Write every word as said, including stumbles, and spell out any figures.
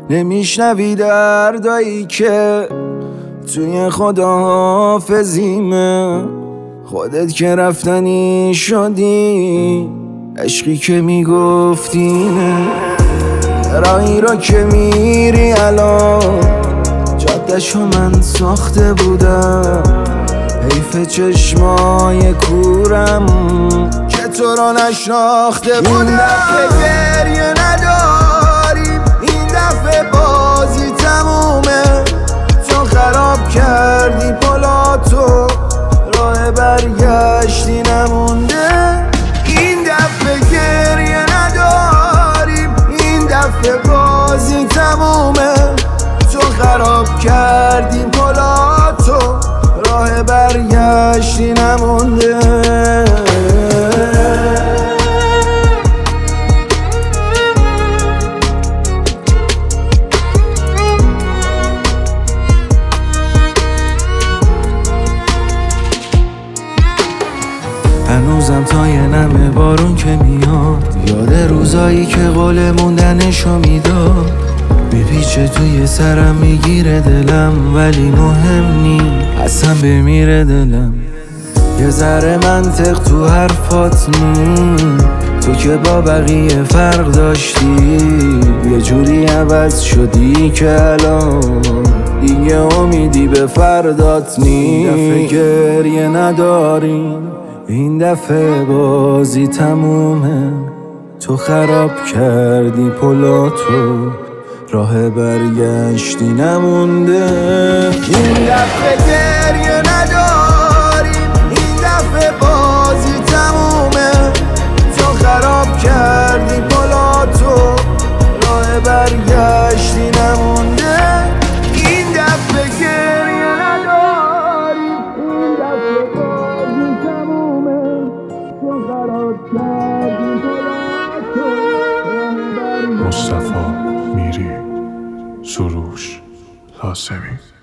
نمیشنوی دردایی که توی خداحافظیمه. خودت که رفتنی شدی، عشقی که میگفتینه. راهی را که میری الان، جادشو من ساخته بودم. حیف چشمای کورم که تو را نشناخته بودم. این دفعه گریه نداریم، این دفعه بازی تمومه. تو خراب کردی پلاتو، راه برگشتی نمونده. این دفعه گریه نداریم، این دفعه بازی تمومه. تو خراب کردی پلاتو، راه برگشتی نمونده. هنوزم تا یه نمه بارون که میاد، یاد روزایی که قول موندنشو میداد. میپیچه توی سرم میگیره دلم، ولی مهم نی اصلا بمیره دلم. یه ذره منطق تو حرفات نی، تو که با بقیه فرق داشتی. یه جوری عوض شدی که الان دیگه امیدی به فردات نی. این دفعه گریه نداریم، این دفعه بازی تمومه. تو خراب کردی پلاتو، راه برگشتی نمونده. این دفعه گریه نداریم، این دفعه بازی تمومه. تو خراب کردی پلاتو، راه برگشتی نمونده. این دفعه گریه نداریم، این دفعه بازی تمومه. تو خراب کردی پلاتو، راه برگشتی. مصطفی میری، سروش لازمی.